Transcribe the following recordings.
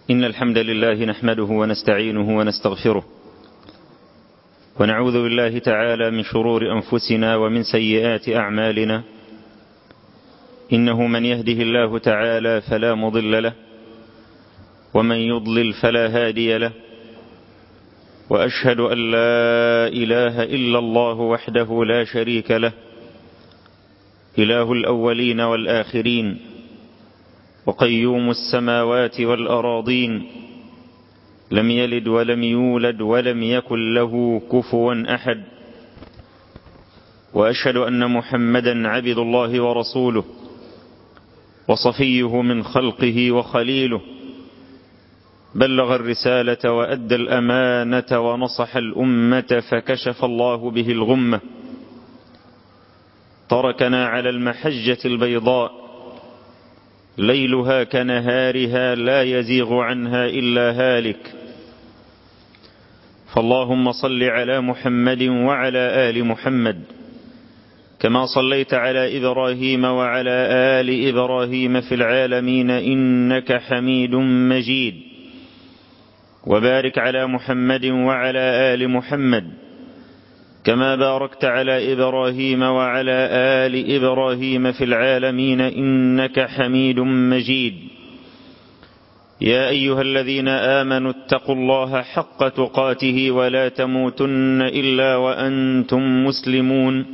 إن الحمد لله نحمده ونستعينه ونستغفره، ونعوذ بالله تعالى من شرور أنفسنا ومن سيئات أعمالنا. إنه من يهده الله تعالى فلا مضل له، ومن يضلل فلا هادي له، وأشهد أن لا إله إلا الله وحده لا شريك له، إله الأولين والآخرين، وقيوم السماوات والأراضين، لم يلد ولم يولد ولم يكن له كفوا أحد. وأشهد أن محمدا عبد الله ورسوله، وصفيه من خلقه وخليله، بلغ الرسالة وأدى الأمانة ونصح الأمة فكشف الله به الغمة، تركنا على المحجة البيضاء ليلها كنهارها لا يزيغ عنها إلا هالك. فاللهم صل على محمد وعلى آل محمد كما صليت على إبراهيم وعلى آل إبراهيم في العالمين إنك حميد مجيد. وبارك على محمد وعلى آل محمد كما باركت على إبراهيم وعلى آل إبراهيم في العالمين إنك حميد مجيد. يا أيها الذين آمنوا اتقوا الله حق تقاته ولا تموتن إلا وأنتم مسلمون.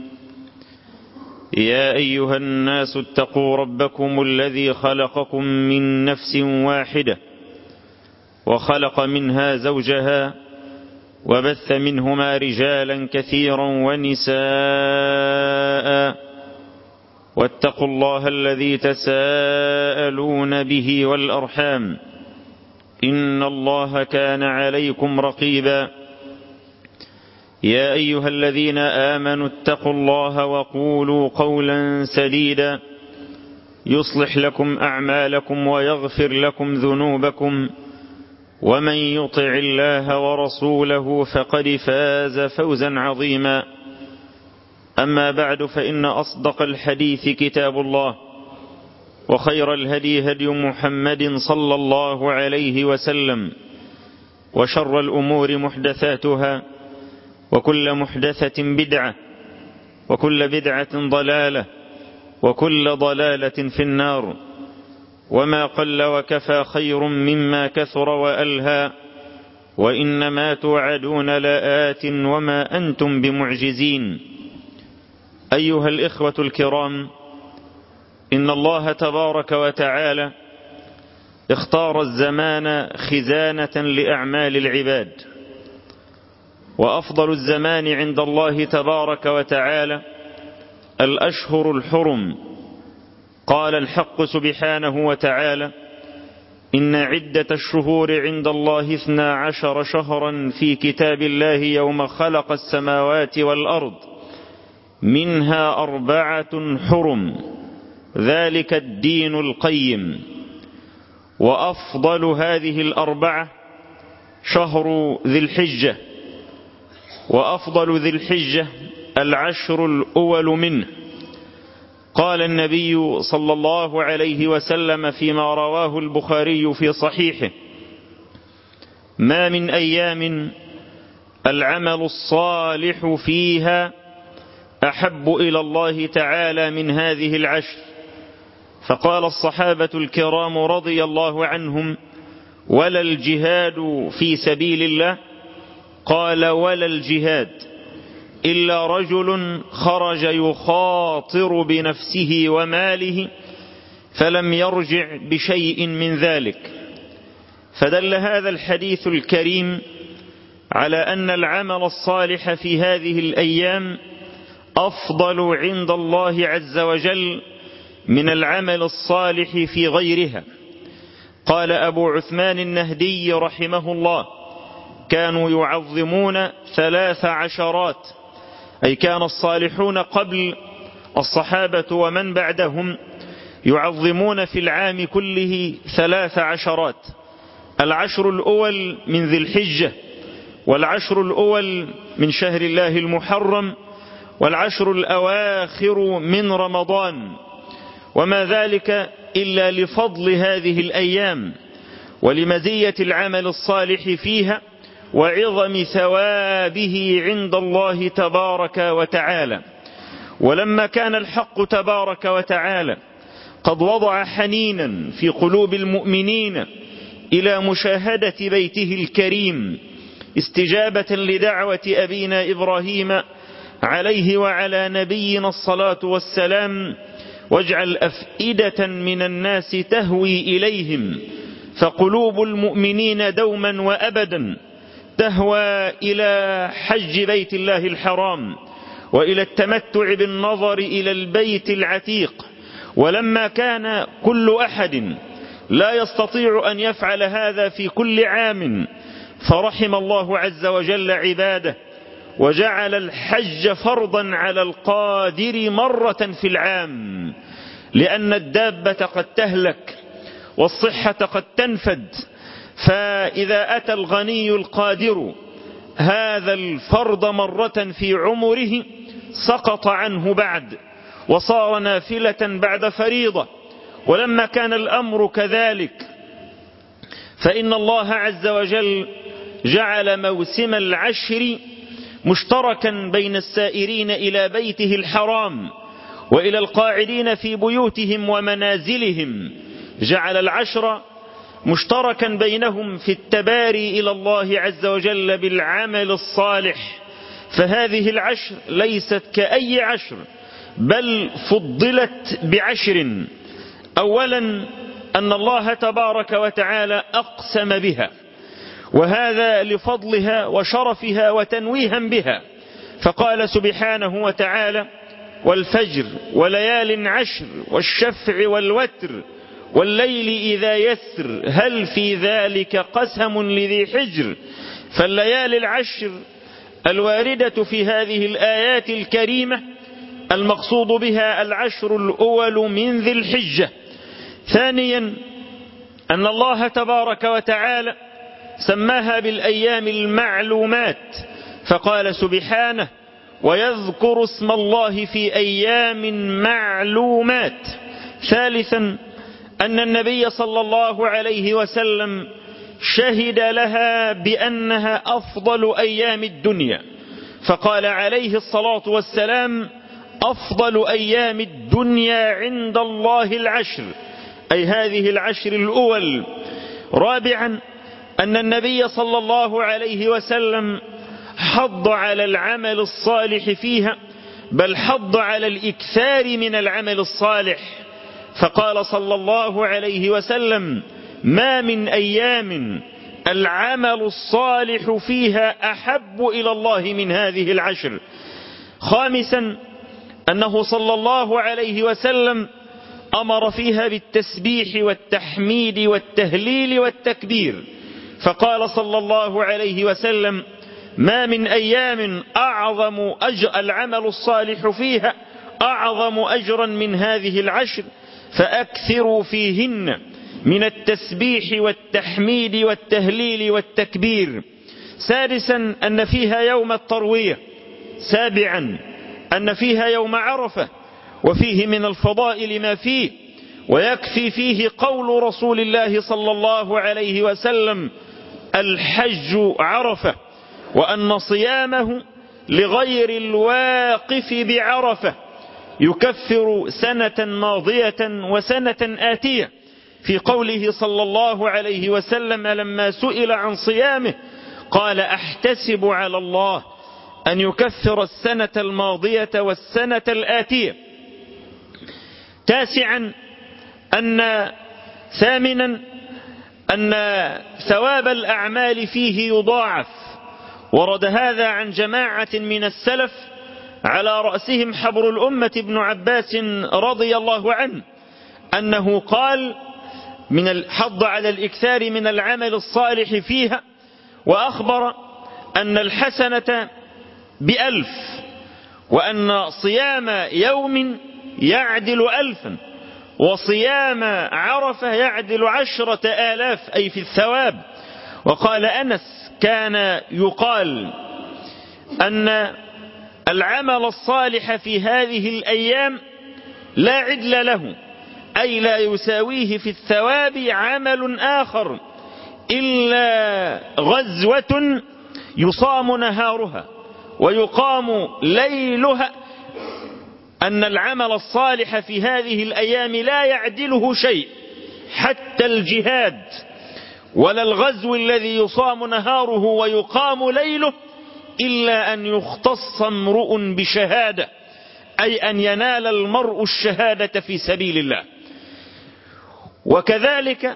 يا أيها الناس اتقوا ربكم الذي خلقكم من نفس واحدة، وخلق منها زوجها، وبث منهما رجالا كثيرا ونساء، واتقوا الله الذي تساءلون به والأرحام إن الله كان عليكم رقيبا. يا أيها الذين آمنوا اتقوا الله وقولوا قولا سديدا يصلح لكم أعمالكم ويغفر لكم ذنوبكم، ومن يطع الله ورسوله فقد فاز فوزا عظيما. أما بعد، فإن أصدق الحديث كتاب الله، وخير الهدي هدي محمد صلى الله عليه وسلم، وشر الأمور محدثاتها، وكل محدثة بدعة، وكل بدعة ضلالة، وكل ضلالة في النار. وما قل وكفى خير مما كثر وألهى، وإنما توعدون لآت وما أنتم بمعجزين. أيها الإخوة الكرام، إن الله تبارك وتعالى اختار الزمان خزانة لأعمال العباد، وأفضل الزمان عند الله تبارك وتعالى الأشهر الحرم. قال الحق سبحانه وتعالى: إن عدة الشهور عند الله 12 شهرا في كتاب الله يوم خلق السماوات والأرض منها 4 حرم ذلك الدين القيم. وأفضل هذه 4 شهر ذي الحجة، وأفضل ذي الحجة 10 الأول منه. قال النبي صلى الله عليه وسلم فيما رواه البخاري في صحيحه: ما من أيام العمل الصالح فيها أحب إلى الله تعالى من هذه 10. فقال الصحابة الكرام رضي الله عنهم: ولا الجهاد في سبيل الله؟ قال: ولا الجهاد إلا رجل خرج يخاطر بنفسه وماله فلم يرجع بشيء من ذلك. فدل هذا الحديث الكريم على أن العمل الصالح في هذه الأيام أفضل عند الله عز وجل من العمل الصالح في غيرها. قال أبو عثمان النهدي رحمه الله: كانوا يعظمون 13، أي كان الصالحون قبل الصحابة ومن بعدهم يعظمون في العام كله 13: 10 الأول من ذي الحجة، 10 الأول من شهر الله المحرم، 10 الأواخر من رمضان. وما ذلك إلا لفضل هذه الأيام ولمزية العمل الصالح فيها وعظم ثوابه عند الله تبارك وتعالى. ولما كان الحق تبارك وتعالى قد وضع حنينا في قلوب المؤمنين إلى مشاهدة بيته الكريم استجابة لدعوة أبينا إبراهيم عليه وعلى نبينا الصلاة والسلام، واجعل أفئدة من الناس تهوي إليهم، فقلوب المؤمنين دوما وأبدا تهوى إلى حج بيت الله الحرام وإلى التمتع بالنظر إلى البيت العتيق. ولما كان كل أحد لا يستطيع أن يفعل هذا في كل عام، فرحم الله عز وجل عباده وجعل الحج فرضا على القادر مرة في العام، لأن الدابة قد تهلك والصحة قد تنفد، فإذا أتى الغني القادر هذا الفرض مرة في عمره سقط عنه بعد وصار نافلة بعد فريضة. ولما كان الأمر كذلك فإن الله عز وجل جعل موسم العشر مشتركا بين السائرين إلى بيته الحرام وإلى القاعدين في بيوتهم ومنازلهم، جعل العشر مشتركا بينهم في التباري إلى الله عز وجل بالعمل الصالح. فهذه العشر ليست كأي عشر، بل فضلت بعشر. أولا أن الله تبارك وتعالى أقسم بها، وهذا لفضلها وشرفها وتنويها بها، فقال سبحانه وتعالى: والفجر وليال عشر والشفع والوتر والليل إذا يسر هل في ذلك قسم لذي حجر. فالليالي العشر الواردة في هذه الآيات الكريمة المقصود بها العشر الأول من ذي الحجة. ثانيا أن الله تبارك وتعالى سماها بالأيام المعلومات، فقال سبحانه: ويذكر اسم الله في أيام معلومات. ثالثا أن النبي صلى الله عليه وسلم شهد لها بأنها أفضل أيام الدنيا، فقال عليه الصلاة والسلام: أفضل أيام الدنيا عند الله العشر، أي هذه العشر الأول. رابعا أن النبي صلى الله عليه وسلم حض على العمل الصالح فيها، بل حض على الإكثار من العمل الصالح، فقال صلى الله عليه وسلم: ما من أيام العمل الصالح فيها أحب إلى الله من هذه العشر. خامسا أنه صلى الله عليه وسلم أمر فيها بالتسبيح والتحميد والتهليل والتكبير، فقال صلى الله عليه وسلم: ما من أيام أعظم العمل الصالح فيها أعظم أجرا من هذه العشر، فأكثروا فيهن من التسبيح والتحميد والتهليل والتكبير. سادسا أن فيها يوم التروية. سابعا أن فيها يوم عرفة، وفيه من الفضائل ما فيه، ويكفي فيه قول رسول الله صلى الله عليه وسلم: الحج عرفة، وأن صيامه لغير الواقف بعرفة يكفر سنة ماضية وسنة آتية، في قوله صلى الله عليه وسلم لما سئل عن صيامه قال: أحتسب على الله أن يكفر السنة الماضية والسنة الآتية. ثامنا أن ثواب الأعمال فيه يضاعف، ورد هذا عن جماعة من السلف على رأسهم حبر الأمة ابن عباس رضي الله عنه، أنه قال من الحض على الإكثار من العمل الصالح فيها، وأخبر أن الحسنة ب1000، وأن صيام يوم يعدل 1000، وصيام عرفة يعدل 10,000، أي في الثواب. وقال أنس: كان يقال أن العمل الصالح في هذه الأيام لا عدل له، أي لا يساويه في الثواب عمل آخر، إلا غزوة يصام نهارها ويقام ليلها، أن العمل الصالح في هذه الأيام لا يعدله شيء، حتى الجهاد ولا الغزو الذي يصام نهاره ويقام ليله، إلا أن يختص امرؤ بشهادة، أي أن ينال المرء الشهادة في سبيل الله. وكذلك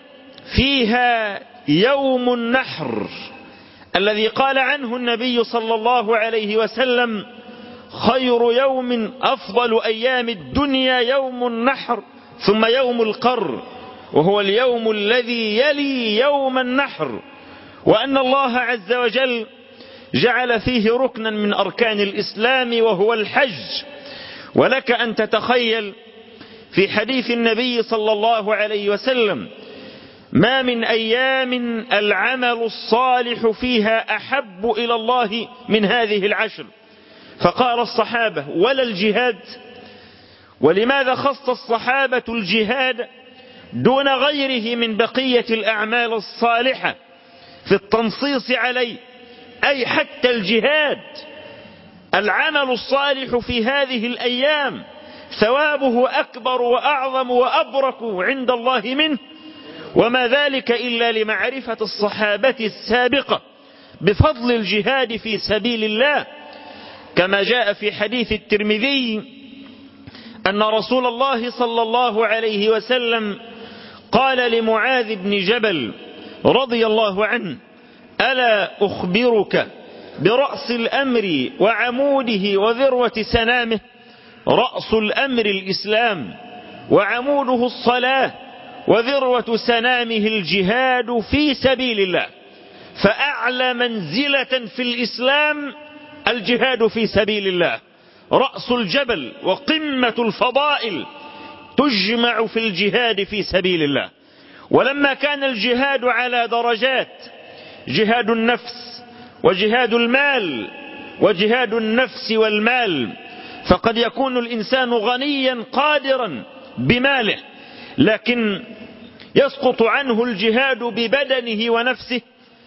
فيها يوم النحر الذي قال عنه النبي صلى الله عليه وسلم: خير يوم أفضل أيام الدنيا يوم النحر ثم يوم القر، وهو اليوم الذي يلي يوم النحر. وأن الله عز وجل جعل فيه ركنا من أركان الإسلام وهو الحج. ولك أن تتخيل في حديث النبي صلى الله عليه وسلم: ما من أيام العمل الصالح فيها أحب إلى الله من هذه العشر. فقال الصحابة: ولا الجهاد؟ ولماذا خص الصحابة الجهاد دون غيره من بقية الأعمال الصالحة في التنصيص عليه؟ أي حتى الجهاد العمل الصالح في هذه الأيام ثوابه أكبر وأعظم وأبرك عند الله منه، وما ذلك إلا لمعرفة الصحابة السابقة بفضل الجهاد في سبيل الله. كما جاء في حديث الترمذي أن رسول الله صلى الله عليه وسلم قال لمعاذ بن جبل رضي الله عنه: ألا أخبرك برأس الأمر وعموده وذروة سنامه؟ رأس الأمر الإسلام، وعموده الصلاة، وذروة سنامه الجهاد في سبيل الله. فأعلى منزلة في الإسلام الجهاد في سبيل الله، رأس الجبل وقمة الفضائل تجمع في الجهاد في سبيل الله. ولما كان الجهاد على درجات: جهاد النفس وجهاد المال وجهاد النفس والمال، فقد يكون الإنسان غنيا قادرا بماله، لكن يسقط عنه الجهاد ببدنه ونفسه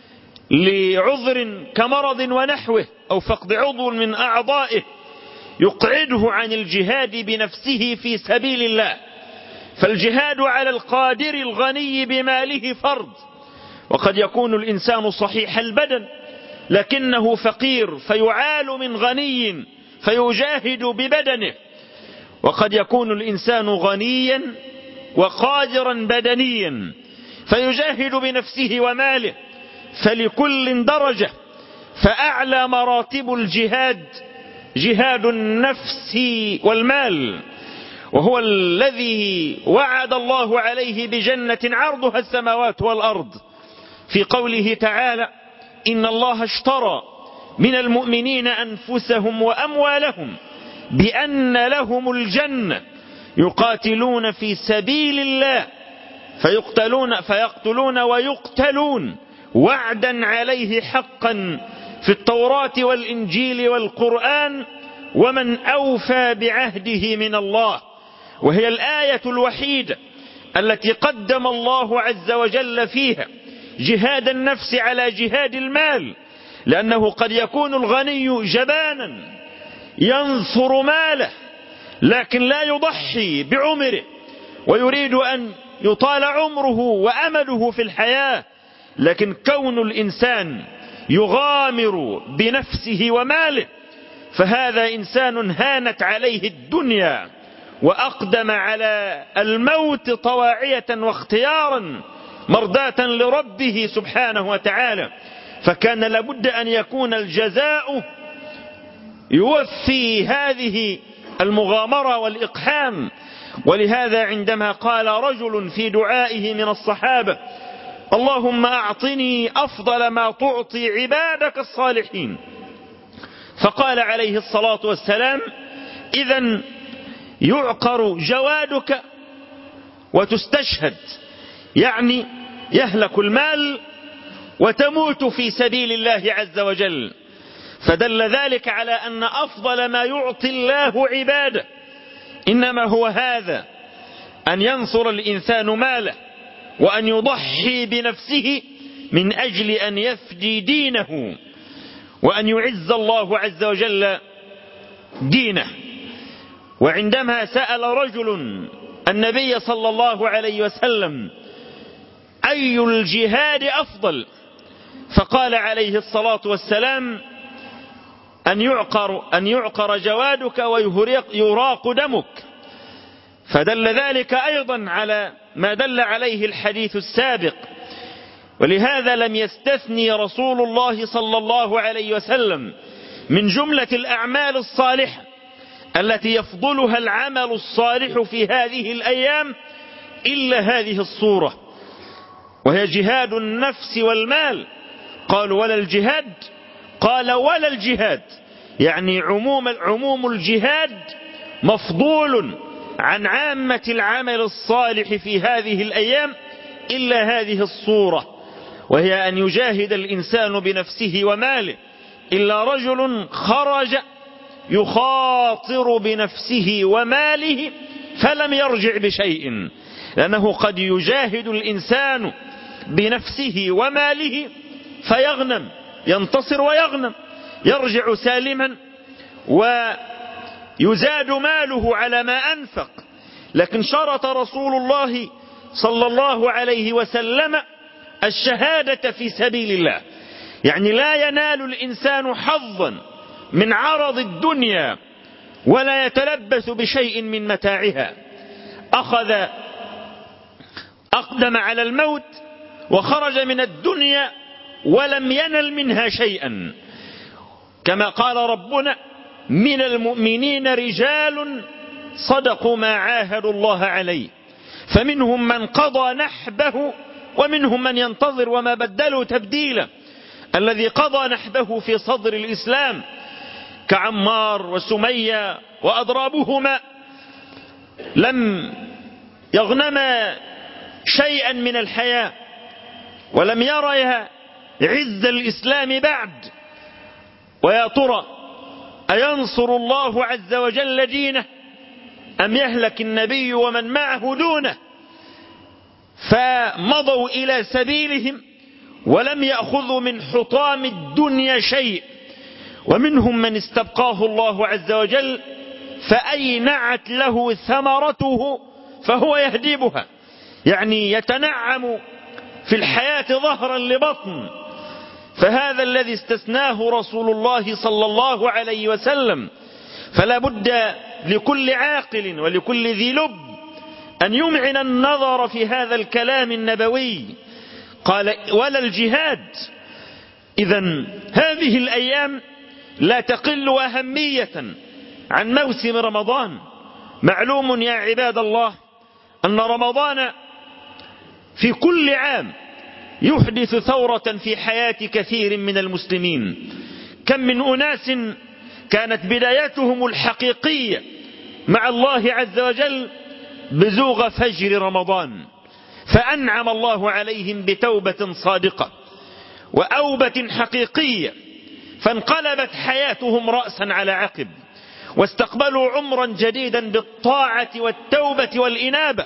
لعذر كمرض ونحوه أو فقد عضو من أعضائه يقعده عن الجهاد بنفسه في سبيل الله. فالجهاد على القادر الغني بماله فرض. وقد يكون الإنسان صحيح البدن لكنه فقير فيعال من غني فيجاهد ببدنه، وقد يكون الإنسان غنيا وقادرا بدنيا فيجاهد بنفسه وماله، فلكل درجة. فأعلى مراتب الجهاد جهاد النفس والمال، وهو الذي وعد الله عليه بجنة عرضها السماوات والأرض في قوله تعالى: إن الله اشترى من المؤمنين أنفسهم وأموالهم بأن لهم الجنة يقاتلون في سبيل الله فيقتلون ويقتلون وعدا عليه حقا في التوراة والإنجيل والقرآن، ومن أوفى بعهده من الله. وهي الآية الوحيدة التي قدم الله عز وجل فيها جهاد النفس على جهاد المال، لأنه قد يكون الغني جبانا ينصر ماله لكن لا يضحي بعمره، ويريد أن يطال عمره وأمله في الحياة، لكن كون الإنسان يغامر بنفسه وماله فهذا إنسان هانت عليه الدنيا وأقدم على الموت طواعية واختيارا مرضاة لربه سبحانه وتعالى. فكان لابد أن يكون الجزاء يوفي هذه المغامرة والإقحام. ولهذا عندما قال رجل في دعائه من الصحابة: اللهم أعطني أفضل ما تعطي عبادك الصالحين، فقال عليه الصلاة والسلام: إذن يعقر جوادك وتستشهد، يعني يهلك المال وتموت في سبيل الله عز وجل. فدل ذلك على أن أفضل ما يعطي الله عباده إنما هو هذا، أن ينصر الإنسان ماله وأن يضحي بنفسه من أجل أن يفدي دينه وأن يعز الله عز وجل دينه. وعندما سأل رجل النبي صلى الله عليه وسلم أي الجهاد أفضل، فقال عليه الصلاة والسلام أن يعقر جوادك ويراق دمك، فدل ذلك أيضا على ما دل عليه الحديث السابق. ولهذا لم يستثني رسول الله صلى الله عليه وسلم من جملة الأعمال الصالحة التي يفضلها العمل الصالح في هذه الأيام إلا هذه الصورة، وهي جهاد النفس والمال. قالوا ولا الجهاد؟ قال ولا الجهاد، يعني عموم الجهاد مفضول عن عامة العمل الصالح في هذه الأيام إلا هذه الصورة، وهي أن يجاهد الإنسان بنفسه وماله، إلا رجل خرج يخاطر بنفسه وماله فلم يرجع بشيء، لأنه قد يجاهد الإنسان بنفسه وماله فيغنم، ينتصر ويغنم، يرجع سالما ويزاد ماله على ما أنفق. لكن شرط رسول الله صلى الله عليه وسلم الشهادة في سبيل الله، يعني لا ينال الإنسان حظا من عرض الدنيا ولا يتلبس بشيء من متاعها. أقدم على الموت وخرج من الدنيا ولم ينل منها شيئا، كما قال ربنا من المؤمنين رجال صدقوا ما عاهدوا الله عليه فمنهم من قضى نحبه ومنهم من ينتظر وما بدلوا تبديلا. الذي قضى نحبه في صدر الإسلام كعمار وسمية وأضرابهما لم يغنما شيئا من الحياة ولم يريها عز الإسلام بعد. ويا ترى أينصر الله عز وجل دينه أم يهلك النبي ومن معه دونه؟ فمضوا إلى سبيلهم ولم يأخذوا من حطام الدنيا شيء، ومنهم من استبقاه الله عز وجل فأينعت له ثمرته فهو يهديبها، يعني يتنعم في الحياة ظهرا لبطن. فهذا الذي استثناه رسول الله صلى الله عليه وسلم. فلا بد لكل عاقل ولكل ذي لب أن يمعن النظر في هذا الكلام النبوي. قال ولا الجهاد. إذن هذه الأيام لا تقل أهمية عن موسم رمضان. معلوم يا عباد الله أن رمضان في كل عام يحدث ثورة في حياة كثير من المسلمين. كم من أناس كانت بدايتهم الحقيقية مع الله عز وجل بزوغ فجر رمضان، فأنعم الله عليهم بتوبة صادقة وأوبة حقيقية، فانقلبت حياتهم رأسا على عقب، واستقبلوا عمرا جديدا بالطاعة والتوبة والإنابة.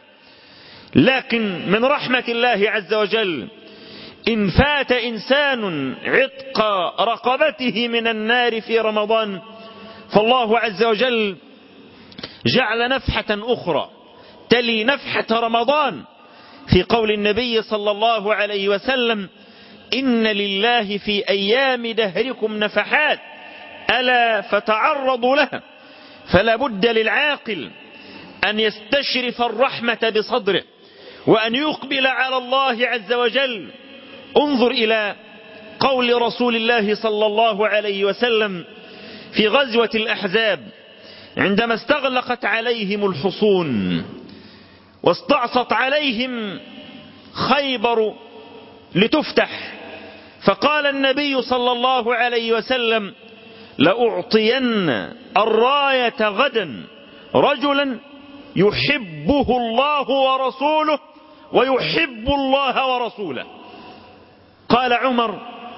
لكن من رحمة الله عز وجل إن فات إنسان عتق رقبته من النار في رمضان فالله عز وجل جعل نفحة أخرى تلي نفحة رمضان في قول النبي صلى الله عليه وسلم إن لله في أيام دهركم نفحات ألا فتعرضوا لها. فلا بد للعاقل أن يستشرف الرحمة بصدره وأن يقبل على الله عز وجل. انظر إلى قول رسول الله صلى الله عليه وسلم في غزوة الأحزاب عندما استغلقت عليهم الحصون واستعصت عليهم خيبر لتفتح، فقال النبي صلى الله عليه وسلم لأعطين الراية غدا رجلا يحبه الله ورسوله ويحب الله ورسوله. قال عمر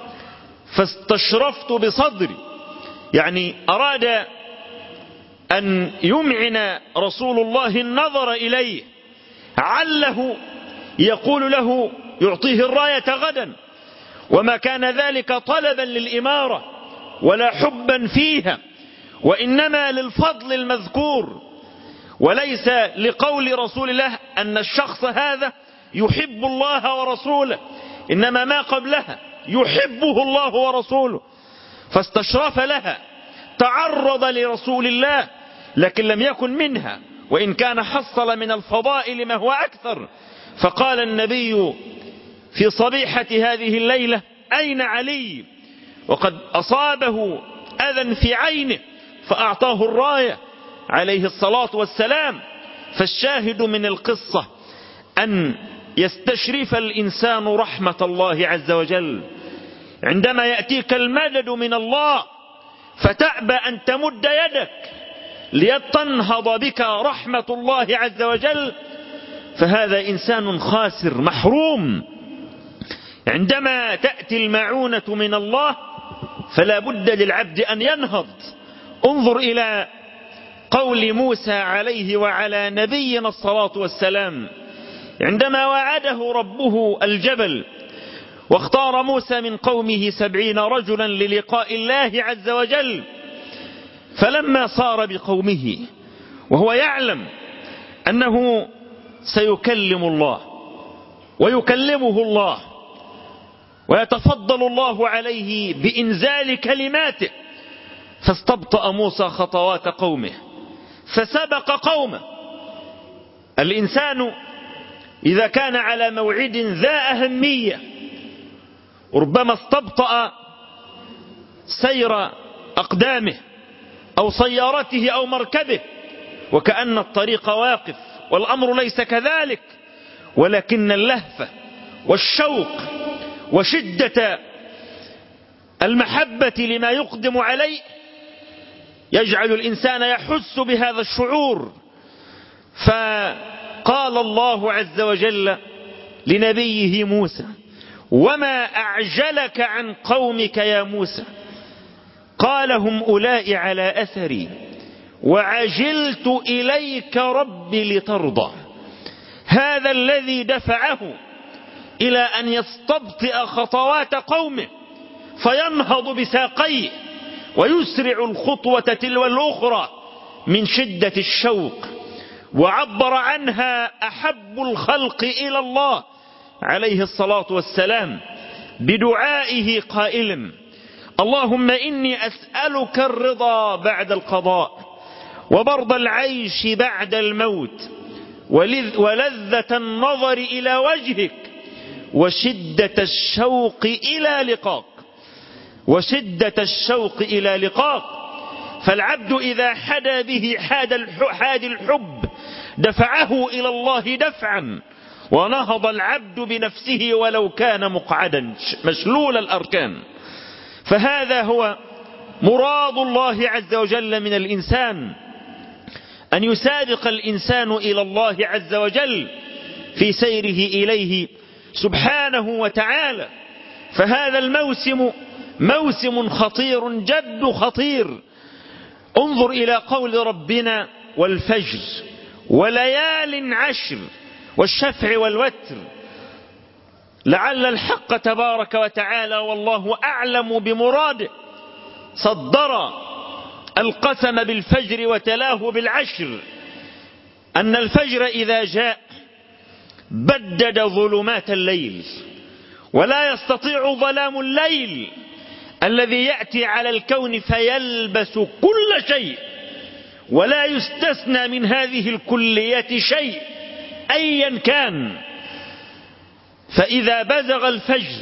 فاستشرفت بصدري، يعني أراد أن يمعن رسول الله النظر إليه، عله يقول له يعطيه الراية غدا، وما كان ذلك طلبا للإمارة ولا حبا فيها، وإنما للفضل المذكور، وليس لقول رسول الله أن الشخص هذا يحب الله ورسوله، إنما ما قبلها يحبه الله ورسوله، فاستشرف لها، تعرض لرسول الله، لكن لم يكن منها، وإن كان حصل من الفضائل ما هو أكثر. فقال النبي في صبيحة هذه الليلة: أين علي؟ وقد أصابه أذى في عينه فأعطاه الراية عليه الصلاة والسلام. فالشاهد من القصة أن يستشرف الإنسان رحمة الله عز وجل عندما يأتيك المدد من الله فتأبى أن تمد يدك ليتنهض بك رحمة الله عز وجل، فهذا إنسان خاسر محروم. عندما تأتي المعونة من الله فلا بد للعبد أن ينهض. انظر إلى قول موسى عليه وعلى نبينا الصلاة والسلام عندما وعده ربه الجبل، واختار موسى من قومه 70 رجلا للقاء الله عز وجل. فلما صار بقومه وهو يعلم أنه سيكلم الله ويكلمه الله ويتفضل الله عليه بإنزال كلماته، فاستبطأ موسى خطوات قومه فسبق قومه. الإنسان إذا كان على موعد ذا أهمية ربما استبطأ سير أقدامه أو سيارته أو مركبه وكأن الطريق واقف، والأمر ليس كذلك، ولكن اللهفة والشوق وشدة المحبة لما يقدم عليه يجعل الإنسان يحس بهذا الشعور. فقال الله عز وجل لنبيه موسى: وما أعجلك عن قومك يا موسى؟ قال: هم أولئك على أثري وعجلت إليك رب لترضى. هذا الذي دفعه إلى أن يستبطئ خطوات قومه فينهض بساقيه ويسرع الخطوة تلو الأخرى من شدة الشوق. وعبر عنها أحب الخلق إلى الله عليه الصلاة والسلام بدعائه قائلا: اللهم إني أسألك الرضا بعد القضاء وبرد العيش بعد الموت ولذة النظر إلى وجهك وشدة الشوق إلى لقاك. وشدة الشوق إلى لقاك. فالعبد إذا حدا به حاد الحب دفعه إلى الله دفعا، ونهض العبد بنفسه ولو كان مقعدا مشلول الأركان. فهذا هو مراد الله عز وجل من الإنسان، أن يسابق الإنسان إلى الله عز وجل في سيره إليه سبحانه وتعالى. فهذا الموسم موسم خطير جد خطير. انظر إلى قول ربنا: والفجر وليال عشر والشفع والوتر. لعل الحق تبارك وتعالى والله أعلم بمراده صدر القسم بالفجر وتلاه بالعشر، أن الفجر إذا جاء بدد ظلمات الليل، ولا يستطيع ظلام الليل الذي يأتي على الكون فيلبس كل شيء، ولا يستثنى من هذه الكليات شيء أيا كان. فإذا بزغ الفجر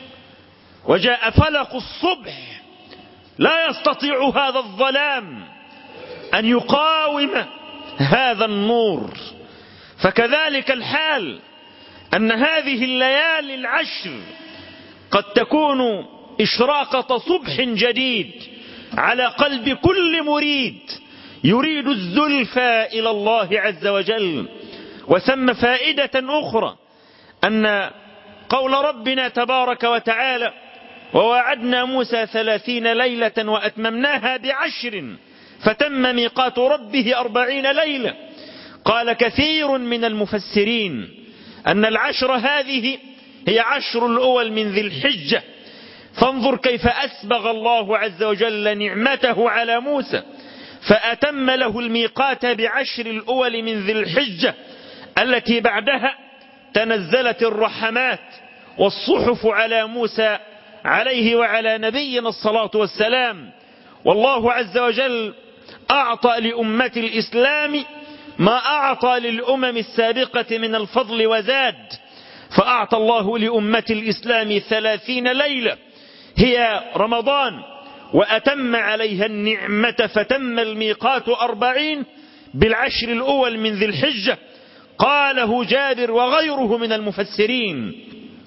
وجاء فلق الصبح لا يستطيع هذا الظلام أن يقاوم هذا النور. فكذلك الحال أن هذه الليالي العشر قد تكون إشراقة صبح جديد على قلب كل مريد يريد الزلفى إلى الله عز وجل. وثم فائدة أخرى، أن قول ربنا تبارك وتعالى: ووعدنا موسى 30 ليلة وأتممناها ب10 فتم ميقات ربه 40 ليلة. قال كثير من المفسرين أن العشر هذه هي 10 الأول من ذي الحجة. فانظر كيف أسبغ الله عز وجل نعمته على موسى، فأتم له الميقات ب10 الأول من ذي الحجة التي بعدها تنزلت الرحمات والصحف على موسى عليه وعلى نبينا الصلاة والسلام. والله عز وجل أعطى لأمة الإسلام ما أعطى للأمم السابقة من الفضل وزاد، فأعطى الله لأمة الإسلام 30 ليلة هي رمضان، وأتم عليها النعمة فتم الميقات 40 ب10 الأول من ذي الحجة، قاله جابر وغيره من المفسرين.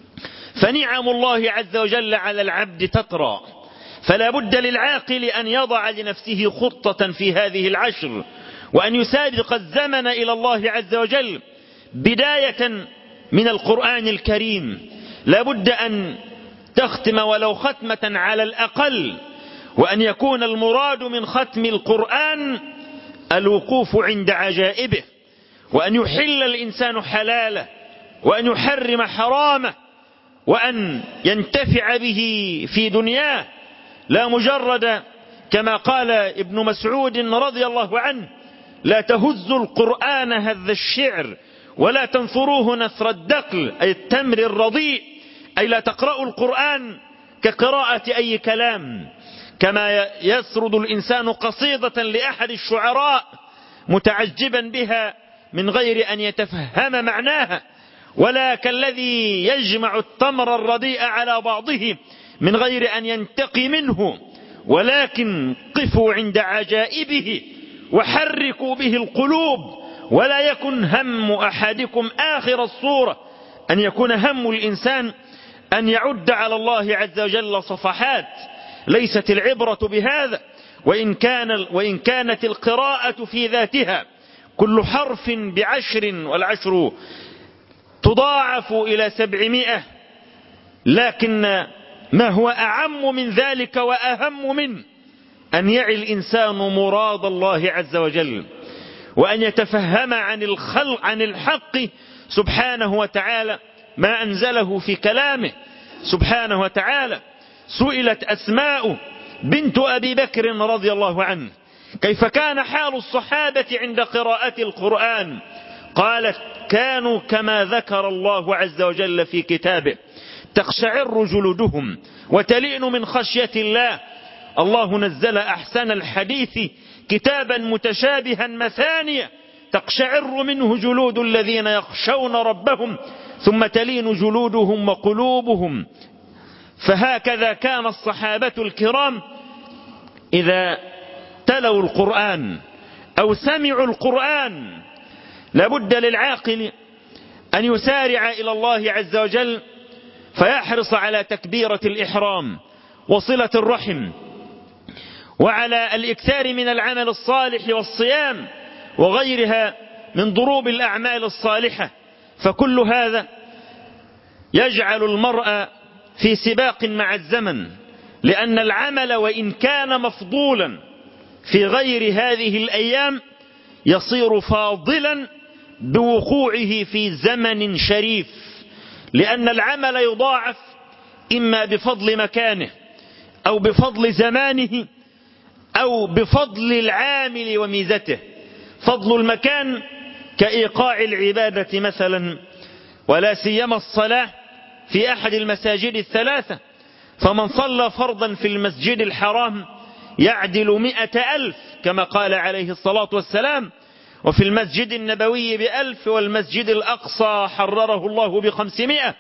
فنعم الله عز وجل على العبد تترى، فلا بد للعاقل أن يضع لنفسه خطة في هذه 10، وأن يسابق الزمن إلى الله عز وجل بداية من القرآن الكريم. لا بد أن تختم ولو ختمة على الأقل، وأن يكون المراد من ختم القرآن الوقوف عند عجائبه، وأن يحل الإنسان حلاله، وأن يحرم حرامه، وأن ينتفع به في دنياه، لا مجرد كما قال ابن مسعود رضي الله عنه: لا تهزوا القرآن هذ الشعر ولا تنثروه نثر الدقل، أي التمر الرضيء، أي لا تقرأوا القرآن كقراءة أي كلام، كما يسرد الإنسان قصيدة لأحد الشعراء متعجبا بها من غير أن يتفهم معناها، ولا كالذي يجمع التمر الرديء على بعضه من غير أن ينتقي منه، ولكن قفوا عند عجائبه وحركوا به القلوب، ولا يكن هم أحدكم آخر الصورة أن يكون هم الإنسان أن يعد على الله عز وجل صفحات. ليست العبرة بهذا، وإن كانت القراءة في ذاتها كل حرف ب10 والعشر تضاعف إلى 700، لكن ما هو أعم من ذلك وأهم من أن يعي الإنسان مراد الله عز وجل، وأن يتفهم عن الحق سبحانه وتعالى ما أنزله في كلامه سبحانه وتعالى. سئلت أسماء بنت أبي بكر رضي الله عنه كيف كان حال الصحابة عند قراءة القرآن، قالت: كانوا كما ذكر الله عز وجل في كتابه، تقشعر جلودهم وتلين من خشية الله. الله نزل أحسن الحديث كتابا متشابها مثانية تقشعر منه جلود الذين يخشون ربهم ثم تلين جلودهم وقلوبهم. فهكذا كان الصحابة الكرام إذا تلوا القرآن أو سمعوا القرآن. لابد للعاقل أن يسارع إلى الله عز وجل فيحرص على تكبيرة الإحرام وصلة الرحم، وعلى الإكثار من العمل الصالح والصيام وغيرها من ضروب الأعمال الصالحة، فكل هذا يجعل المرء في سباق مع الزمن، لأن العمل وإن كان مفضولا في غير هذه الأيام يصير فاضلا بوقوعه في زمن شريف، لأن العمل يضاعف إما بفضل مكانه أو بفضل زمانه أو بفضل العامل وميزته. فضل المكان كإيقاع العبادة مثلا، ولا سيما الصلاة في أحد المساجد 3، فمن صلى فرضا في المسجد الحرام يعدل 100,000 كما قال عليه الصلاة والسلام، وفي المسجد النبوي ب1000، والمسجد الأقصى حرره الله ب500.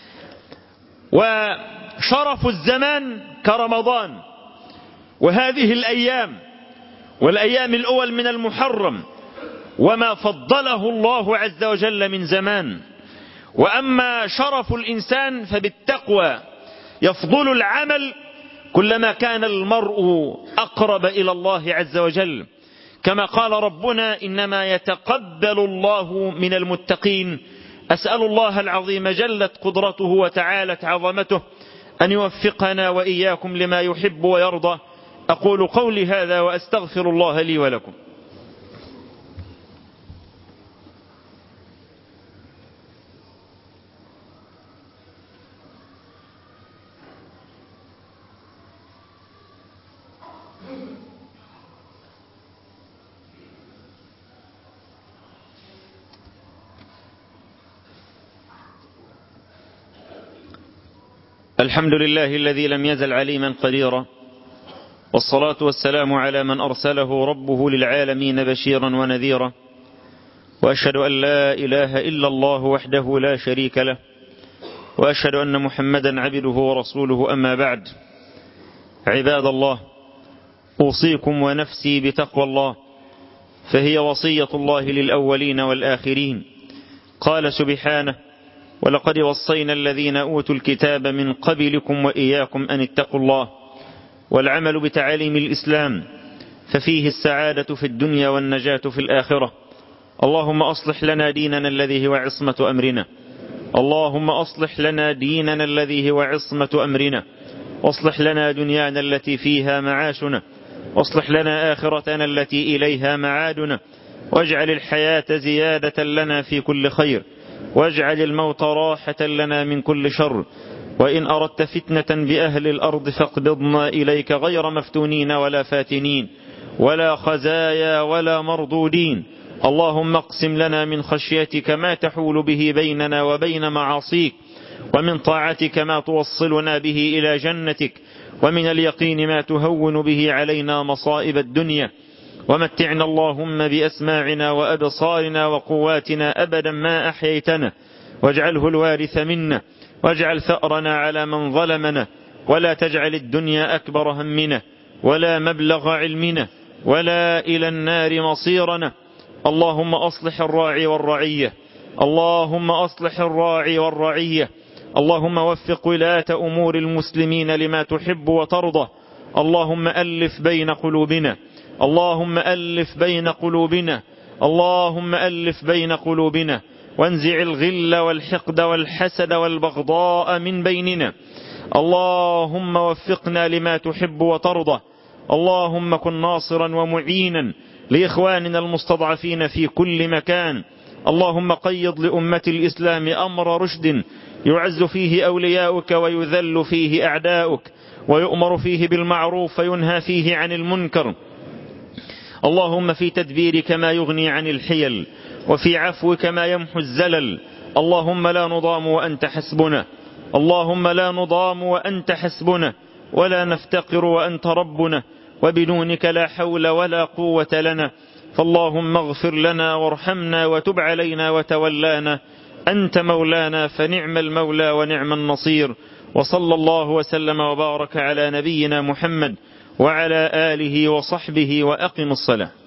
وشرف الزمان كرمضان وهذه الأيام والأيام الأول من المحرم وما فضله الله عز وجل من زمان. وأما شرف الإنسان فبالتقوى يفضل العمل كلما كان المرء أقرب إلى الله عز وجل، كما قال ربنا: إنما يتقبل الله من المتقين. أسأل الله العظيم جلت قدرته وتعالت عظمته أن يوفقنا وإياكم لما يحب ويرضى. أقول قولي هذا وأستغفر الله لي ولكم. الحمد لله الذي لم يزل عليما قديرا، والصلاة والسلام على من أرسله ربه للعالمين بشيرا ونذيرا، وأشهد أن لا إله إلا الله وحده لا شريك له، وأشهد أن محمدا عبده ورسوله. أما بعد، عباد الله، أوصيكم ونفسي بتقوى الله، فهي وصية الله للأولين والآخرين. قال سبحانه: ولقد وصينا الذين أوتوا الكتاب من قبلكم وإياكم أن اتقوا الله. والعمل بتعاليم الإسلام ففيه السعادة في الدنيا والنجاة في الآخرة. اللهم أصلح لنا ديننا الذي هو عصمة أمرنا، اللهم أصلح لنا ديننا الذي هو عصمة أمرنا، واصلح لنا دنيانا التي فيها معاشنا، واصلح لنا آخرتنا التي إليها معادنا، واجعل الحياة زيادة لنا في كل خير، واجعل الموت راحة لنا من كل شر. وإن أردت فتنة بأهل الأرض فاقبضنا إليك غير مفتونين ولا فاتنين ولا خزايا ولا مردودين. اللهم اقسم لنا من خشيتك ما تحول به بيننا وبين معاصيك، ومن طاعتك ما توصلنا به إلى جنتك، ومن اليقين ما تهون به علينا مصائب الدنيا. ومتعنا اللهم بأسماعنا وأبصارنا وقواتنا أبدا ما أحييتنا، واجعله الوارث منا، واجعل ثأرنا على من ظلمنا، ولا تجعل الدنيا أكبر همنا ولا مبلغ علمنا ولا إلى النار مصيرنا. اللهم أصلح الراعي والرعية، اللهم أصلح الراعي والرعية. اللهم وفق ولاة أمور المسلمين لما تحب وترضى. اللهم ألف بين قلوبنا، اللهم ألف بين قلوبنا، اللهم ألف بين قلوبنا، وانزع الغل والحقد والحسد والبغضاء من بيننا. اللهم وفقنا لما تحب وترضى. اللهم كن ناصرا ومعينا لإخواننا المستضعفين في كل مكان. اللهم قيض لأمة الإسلام أمر رشد يعز فيه أولياؤك ويذل فيه أعداؤك، ويؤمر فيه بالمعروف وينهى فيه عن المنكر. اللهم في تدبيرك ما يغني عن الحيل، وفي عفوك ما يمحو الزلل. اللهم لا نضام وأنت حسبنا، اللهم لا نضام وأنت حسبنا، ولا نفتقر وأنت ربنا، وبدونك لا حول ولا قوة لنا. فاللهم اغفر لنا وارحمنا وتب علينا وتولانا، أنت مولانا فنعم المولى ونعم النصير. وصلى الله وسلم وبارك على نبينا محمد وعلى آله وصحبه، وأقم الصلاة.